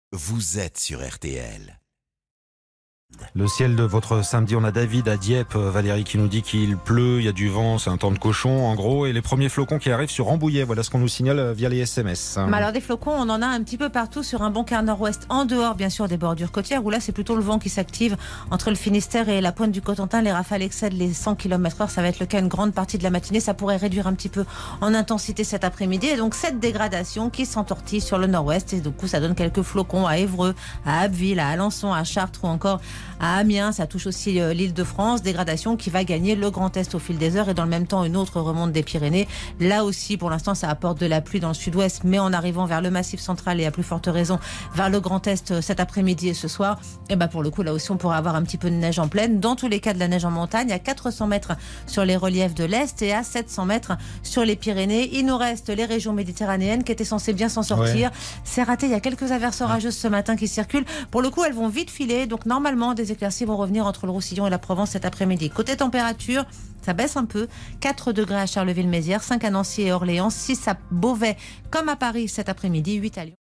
Vous êtes sur RTL. Le ciel de votre samedi, on a David à Dieppe, Valérie qui nous dit qu'il pleut, il y a du vent, c'est un temps de cochon en gros, et les premiers flocons qui arrivent sur Rambouillet, voilà ce qu'on nous signale via les SMS. Mais alors des flocons, on en a un petit peu partout sur un bon quart nord-ouest, en dehors bien sûr des bordures côtières, où là c'est plutôt le vent qui s'active entre le Finistère et la pointe du Cotentin. Les rafales excèdent les 100 km/h, ça va être le cas une grande partie de la matinée, ça pourrait réduire un petit peu en intensité cet après-midi, et donc cette dégradation qui s'entortille sur le nord-ouest, et du coup ça donne quelques flocons à Évreux, à Abbeville, à Alençon, à Chartres ou encore à Amiens. Ça touche aussi l'Île-de-France, dégradation qui va gagner le Grand Est au fil des heures, et dans le même temps une autre remonte des Pyrénées. Là aussi pour l'instant ça apporte de la pluie dans le sud-ouest, mais en arrivant vers le Massif central et à plus forte raison vers le Grand Est cet après-midi et ce soir, et pour le coup là aussi on pourrait avoir un petit peu de neige en plaine. Dans tous les cas de la neige en montagne à 400 mètres sur les reliefs de l'Est et à 700 mètres sur les Pyrénées. Il nous reste les régions méditerranéennes qui étaient censées bien s'en sortir. C'est raté, il y a quelques averses orageuses ce matin qui circulent. Pour le coup elles vont vite filer, donc normalement des éclaircies vont revenir entre le Roussillon et la Provence cet après-midi. Côté température, ça baisse un peu. 4 degrés à Charleville-Mézières, 5 à Nancy et Orléans, 6 à Beauvais comme à Paris cet après-midi, 8 à Lyon.